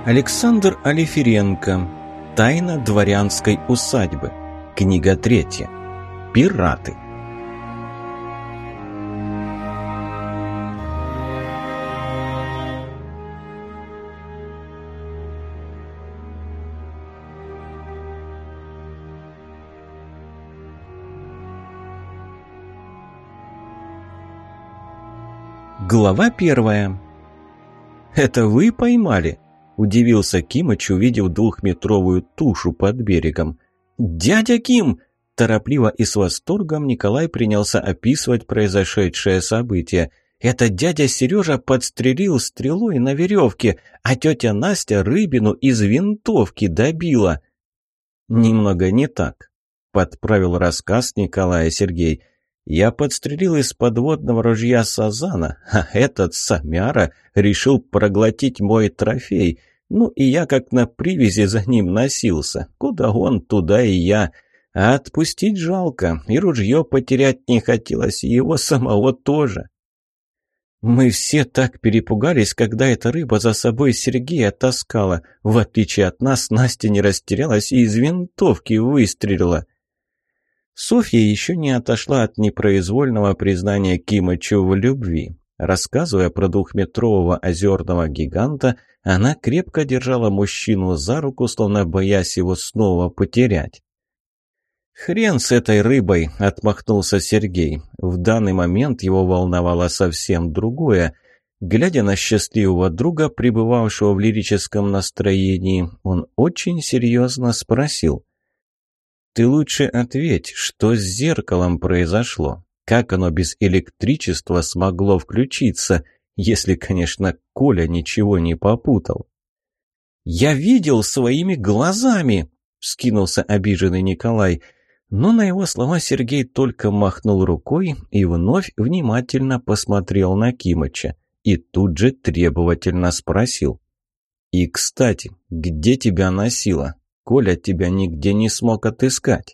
Александр Алиференко. Тайна дворянской усадьбы. Книга 3. Пираты. Глава 1. «Это вы поймали?» – удивился Кимыч, увидев 2-метровую тушу под берегом. «Дядя Ким!» – торопливо и с восторгом Николай принялся описывать произошедшее событие. «Это дядя Сережа подстрелил стрелой на веревке, а тетя Настя рыбину из винтовки добила». «Немного не так», – подправил рассказ Николая Сергей. «Я подстрелил из подводного ружья сазана, а этот самяра решил проглотить мой трофей. Ну и я как на привязи за ним носился. Куда он, туда и я. А отпустить жалко, и ружье потерять не хотелось, и его самого тоже». «Мы все так перепугались, когда эта рыба за собой Сергея таскала. В отличие от нас, Настя не растерялась и из винтовки выстрелила». Софья еще не отошла от непроизвольного признания Кимычу в любви. Рассказывая про 2-метрового озерного гиганта, она крепко держала мужчину за руку, словно боясь его снова потерять. «Хрен с этой рыбой!» – отмахнулся Сергей. В данный момент его волновало совсем другое. Глядя на счастливого друга, пребывавшего в лирическом настроении, он очень серьезно спросил: «Ты лучше ответь, что с зеркалом произошло? Как оно без электричества смогло включиться, если, конечно, Коля ничего не попутал?» «Я видел своими глазами!» – вскинулся обиженный Николай. Но на его слова Сергей только махнул рукой и вновь внимательно посмотрел на Кимыча. И тут же требовательно спросил: «И, кстати, где тебя носило? Коля тебя нигде не смог отыскать».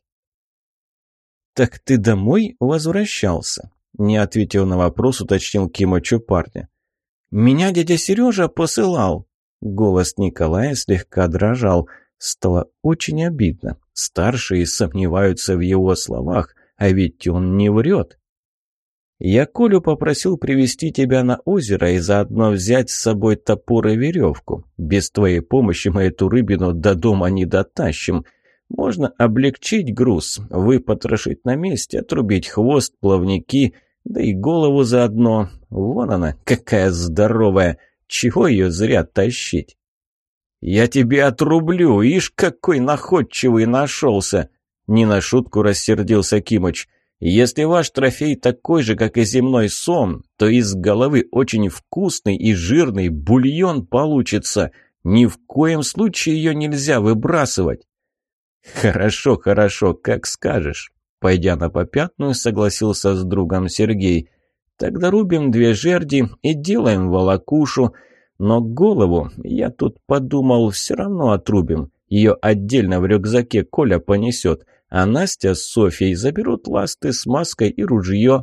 «Так ты домой возвращался?» Не ответив на вопрос, уточнил Кимычу парня. «Меня дядя Сережа посылал». Голос Николая слегка дрожал. Стало очень обидно. Старшие сомневаются в его словах, а ведь он не врет. «Я Колю попросил привезти тебя на озеро и заодно взять с собой топор и веревку. Без твоей помощи мы эту рыбину до дома не дотащим. Можно облегчить груз, выпотрошить на месте, отрубить хвост, плавники, да и голову заодно. Вон она, какая здоровая, чего ее зря тащить?» «Я тебе отрублю, ишь, какой находчивый нашелся!» Не на шутку рассердился Кимыч. «Если ваш трофей такой же, как и земной сом, то из головы очень вкусный и жирный бульон получится. Ни в коем случае ее нельзя выбрасывать». «Хорошо, хорошо, как скажешь», — пойдя на попятную, согласился с другом Сергей. «Тогда рубим 2 жерди и делаем волокушу. Но голову, я тут подумал, все равно отрубим. Ее отдельно в рюкзаке Коля понесет, а Настя с Софьей заберут ласты с маской и ружье».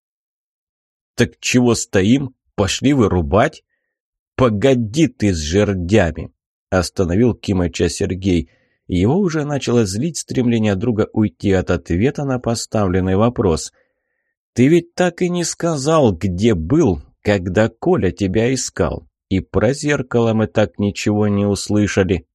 «Так чего стоим? Пошли вырубать?» «Погоди ты с жердями!» – остановил Кимыча Сергей. Его уже начало злить стремление друга уйти от ответа на поставленный вопрос. «Ты ведь так и не сказал, где был, когда Коля тебя искал. И про зеркало мы так ничего не услышали».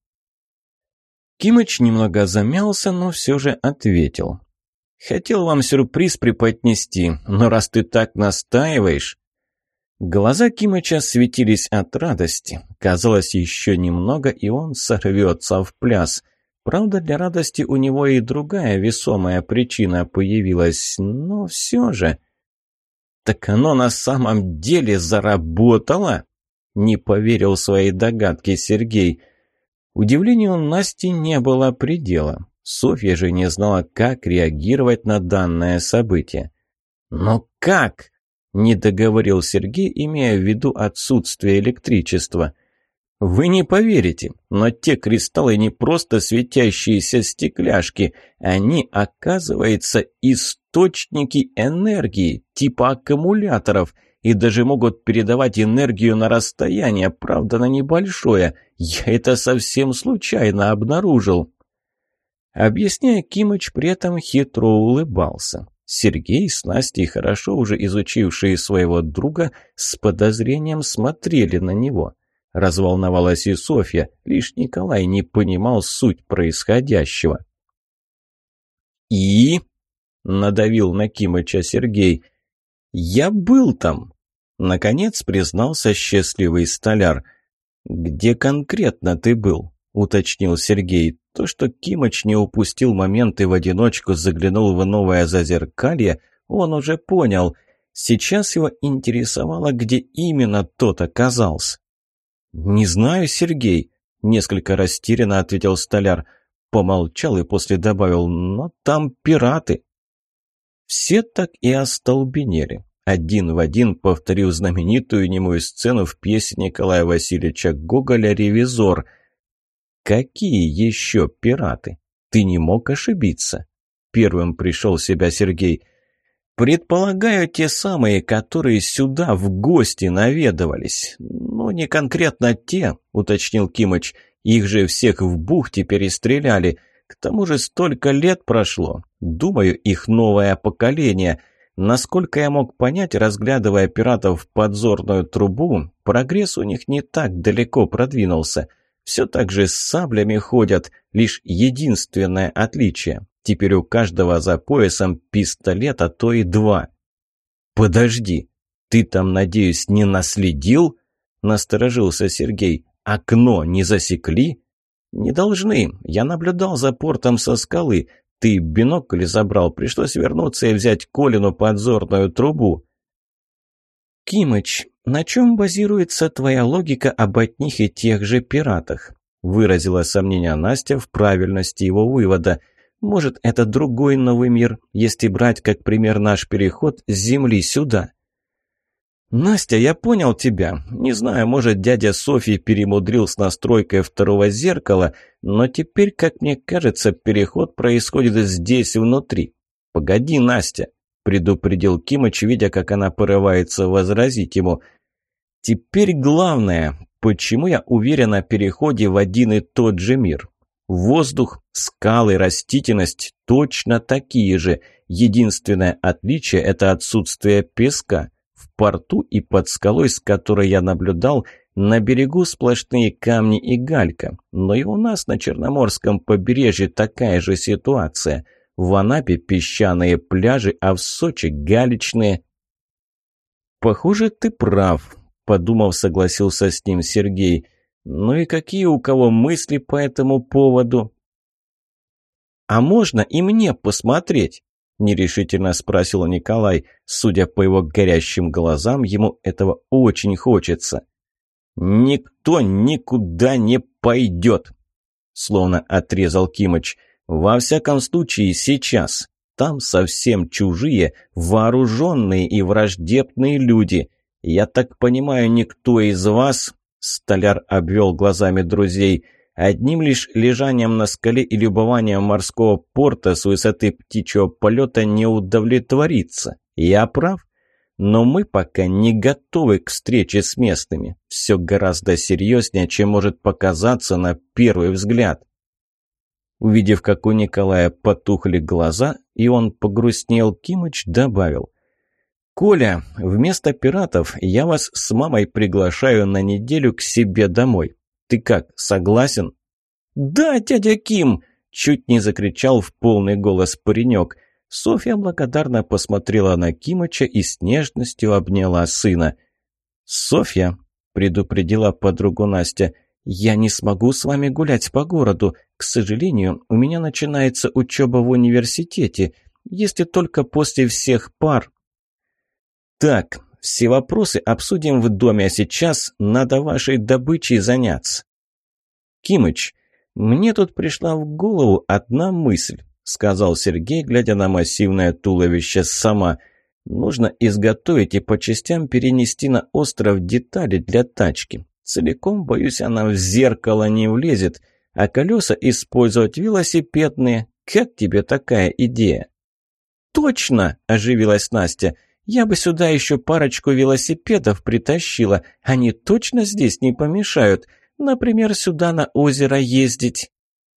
Кимыч немного замялся, но все же ответил. «Хотел вам сюрприз преподнести, но раз ты так настаиваешь...» Глаза Кимыча светились от радости. Казалось, еще немного, и он сорвется в пляс. Правда, для радости у него и другая весомая причина появилась, но все же... «Так оно на самом деле заработало?» Не поверил своей догадке Сергей. Удивлению Насти не было предела. Софья же не знала, как реагировать на данное событие. «Но как?» – не договорил Сергей, имея в виду отсутствие электричества. «Вы не поверите, но те кристаллы не просто светящиеся стекляшки. Они, оказывается, источники энергии, типа аккумуляторов. и даже могут передавать энергию на расстояние, правда, на небольшое. Я это совсем случайно обнаружил». Объясняя, Кимыч при этом хитро улыбался. Сергей с Настей, хорошо уже изучившие своего друга, с подозрением смотрели на него. Разволновалась и Софья, лишь Николай не понимал суть происходящего. «И?» — надавил на Кимыча Сергей. «Я был там», — наконец признался счастливый столяр. «Где конкретно ты был?» — уточнил Сергей. То, что Кимыч не упустил момент и в одиночку заглянул в новое зазеркалье, он уже понял. Сейчас его интересовало, где именно тот оказался. «Не знаю, Сергей», — несколько растерянно ответил столяр. Помолчал и после добавил: «но там пираты». Все так и остолбенели. Один в один повторил знаменитую немую сцену в пьесе Николая Васильевича Гоголя «Ревизор». «Какие еще пираты? Ты не мог ошибиться?» Первым пришел в себя Сергей. «Предполагаю, те самые, которые сюда в гости наведывались. Ну, не конкретно те», — уточнил Кимыч. «Их же всех в бухте перестреляли. К тому же столько лет прошло. Думаю, их новое поколение. Насколько я мог понять, разглядывая пиратов в подзорную трубу, прогресс у них не так далеко продвинулся. Все так же с саблями ходят, лишь единственное отличие. Теперь у каждого за поясом пистолет, а то и два». «Подожди, ты там, надеюсь, не наследил?» – насторожился Сергей. «Окно не засекли?» «Не должны. Я наблюдал за портом со скалы. Ты бинокль забрал, пришлось вернуться и взять Колину подзорную трубу». «Кимыч, на чем базируется твоя логика об одних и тех же пиратах?» – выразила сомнение Настя в правильности его вывода. «Может, это другой новый мир, если брать как пример наш переход с Земли сюда?» «Настя, я понял тебя. Не знаю, может, дядя Софий перемудрил с настройкой второго зеркала, но теперь, как мне кажется, переход происходит здесь, внутри. Погоди, Настя», – предупредил Кимыч, видя, как она порывается возразить ему. «Теперь главное, почему я уверен о переходе в один и тот же мир? Воздух, скалы, растительность точно такие же. Единственное отличие – это отсутствие песка. В порту и под скалой, с которой я наблюдал, на берегу сплошные камни и галька. Но и у нас на Черноморском побережье такая же ситуация. В Анапе песчаные пляжи, а в Сочи галечные». «Похоже, ты прав», – подумав, согласился с ним Сергей. «Ну и какие у кого мысли по этому поводу?» «А можно и мне посмотреть?» – нерешительно спросил Николай. Судя по его горящим глазам, ему этого очень хочется. «Никто никуда не пойдет», – словно отрезал Кимыч. «Во всяком случае, сейчас. Там совсем чужие, вооруженные и враждебные люди. Я так понимаю, никто из вас...» Столяр обвел глазами друзей. «Одним лишь лежанием на скале и любованием морского порта с высоты птичьего полета не удовлетворится. Я прав? Но мы пока не готовы к встрече с местными. Все гораздо серьезнее, чем может показаться на первый взгляд». Увидев, как у Николая потухли глаза, и он погрустнел, Кимыч добавил: «Коля, вместо пиратов я вас с мамой приглашаю на неделю к себе домой. Ты как, согласен?» «Да, дядя Ким!» – чуть не закричал в полный голос паренек. Софья благодарно посмотрела на Кимыча и с нежностью обняла сына. «Софья», – предупредила подругу Настя, – «я не смогу с вами гулять по городу. К сожалению, у меня начинается учеба в университете, если только после всех пар». «Так, все вопросы обсудим в доме, а сейчас надо вашей добычей заняться». «Кимыч, мне тут пришла в голову одна мысль», — сказал Сергей, глядя на массивное туловище сама. «Нужно изготовить и по частям перенести на остров детали для тачки. Целиком, боюсь, она в зеркало не влезет, а колеса использовать велосипедные. Как тебе такая идея?» «Точно!» – оживилась Настя. Я бы сюда еще парочку велосипедов притащила. Они точно здесь не помешают. Например, сюда на озеро ездить».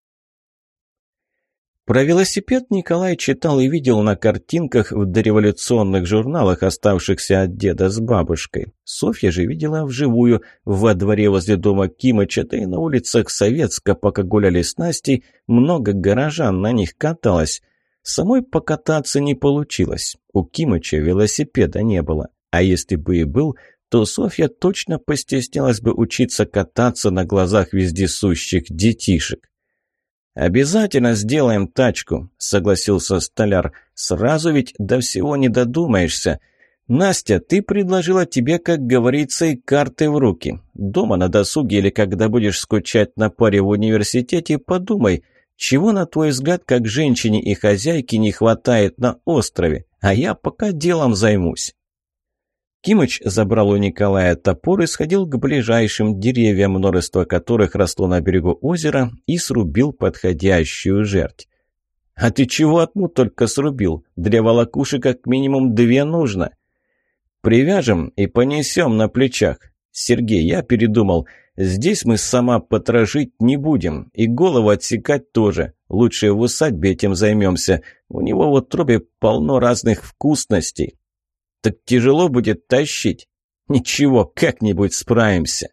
Про велосипед Николай читал и видел на картинках в дореволюционных журналах, оставшихся от деда с бабушкой. Софья же видела вживую во дворе возле дома Кимыча, да и на улицах Советска, пока гуляли с Настей, много горожан на них каталось. Самой покататься не получилось. У Кимыча велосипеда не было. А если бы и был, то Софья точно постеснялась бы учиться кататься на глазах вездесущих детишек. «Обязательно сделаем тачку», — согласился столяр. «Сразу ведь до всего не додумаешься. Настя, ты предложила тебе, как говорится, и карты в руки. Дома на досуге или когда будешь скучать на паре в университете, подумай, чего, на твой взгляд, как женщине и хозяйке не хватает на острове, а я пока делом займусь». Кимыч забрал у Николая топор и сходил к ближайшим деревьям, множество которых росло на берегу озера, и срубил подходящую жерть. «А ты чего одну только срубил? Для волокуши как минимум 2 нужно». «Привяжем и понесем на плечах. Сергей, я передумал. Здесь мы сама потрошить не будем, и голову отсекать тоже. Лучше в усадьбе этим займемся. У него в утробе полно разных вкусностей». «Так тяжело будет тащить?» «Ничего, как-нибудь справимся».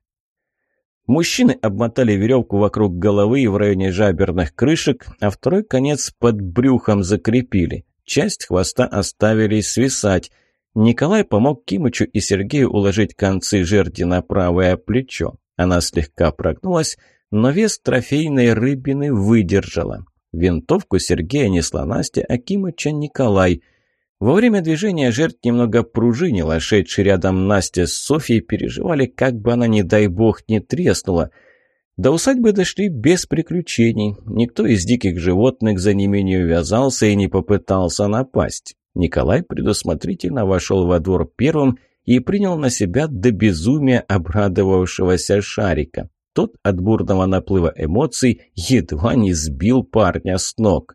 Мужчины обмотали веревку вокруг головы и в районе жаберных крышек, а второй конец под брюхом закрепили. Часть хвоста оставили свисать. Николай помог Кимычу и Сергею уложить концы жерди на правое плечо. Она слегка прогнулась, но вес трофейной рыбины выдержала. Винтовку Сергея несла Настя, а Кимыча Николай. Во время движения жертв немного пружинила, шедшие рядом Настя с Софьей переживали, как бы она, не дай бог, не треснула. До усадьбы дошли без приключений. Никто из диких животных за ними не увязался и не попытался напасть. Николай предусмотрительно вошел во двор первым и принял на себя до безумия обрадовавшегося Шарика. Тот от бурного наплыва эмоций едва не сбил парня с ног.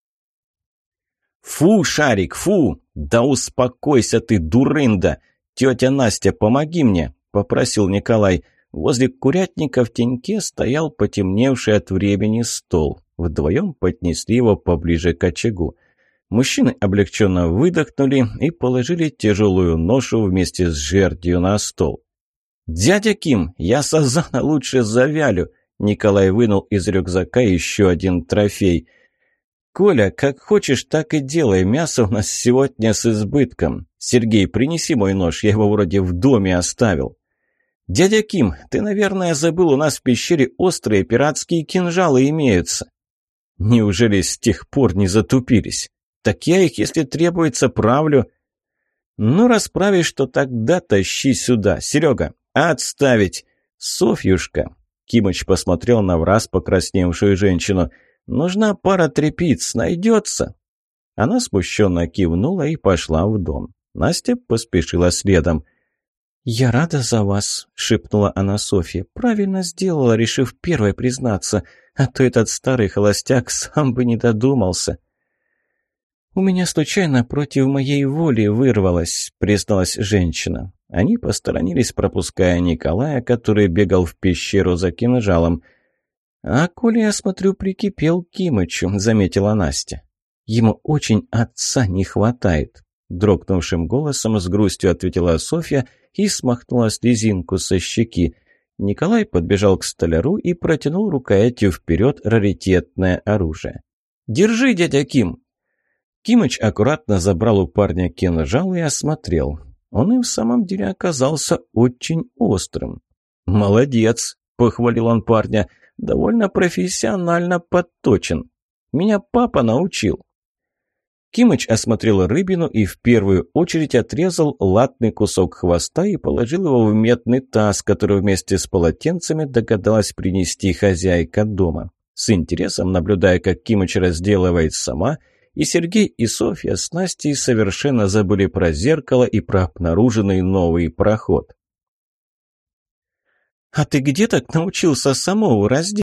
«Фу, Шарик, фу! Да успокойся ты, дурында! Тетя Настя, помоги мне!» – попросил Николай. Возле курятника в теньке стоял потемневший от времени стол. Вдвоем поднесли его поближе к очагу. Мужчины облегченно выдохнули и положили тяжелую ношу вместе с жердью на стол. «Дядя Ким, я сазана лучше завялю!» Николай вынул из рюкзака еще один трофей. «Коля, как хочешь, так и делай. Мясо у нас сегодня с избытком. Сергей, принеси мой нож, я его вроде в доме оставил». «Дядя Ким, ты, наверное, забыл, у нас в пещере острые пиратские кинжалы имеются». «Неужели с тех пор не затупились? Так я их, если требуется, правлю». «Ну, расправишь, то тогда тащи сюда. Серега, отставить. Софьюшка». Кимыч посмотрел на враз покрасневшую женщину. «Нужна пара тряпиц, найдется». Она смущенно кивнула и пошла в дом. Настя поспешила следом. «Я рада за вас», — шепнула она Софье. «Правильно сделала, решив первой признаться, а то этот старый холостяк сам бы не додумался». «У меня случайно против моей воли вырвалось», — призналась женщина. Они посторонились, пропуская Николая, который бегал в пещеру за кинжалом. «А Коля, я смотрю, прикипел к Кимычу», — заметила Настя. «Ему очень отца не хватает», — дрогнувшим голосом с грустью ответила Софья и смахнула слезинку со щеки. Николай подбежал к столяру и протянул рукоятью вперед раритетное оружие. «Держи, дядя Ким!» Кимыч аккуратно забрал у парня кинжал и осмотрел. Он и в самом деле оказался очень острым. «Молодец!» — похвалил он парня. «Довольно профессионально подточен. Меня папа научил». Кимыч осмотрел рыбину и в первую очередь отрезал латный кусок хвоста и положил его в медный таз, который вместе с полотенцами догадалась принести хозяйка дома. С интересом, наблюдая, как Кимыч разделывает сама, и Сергей, и Софья с Настей совершенно забыли про зеркало и про обнаруженный новый проход. «А ты где так научился самому раздеть?»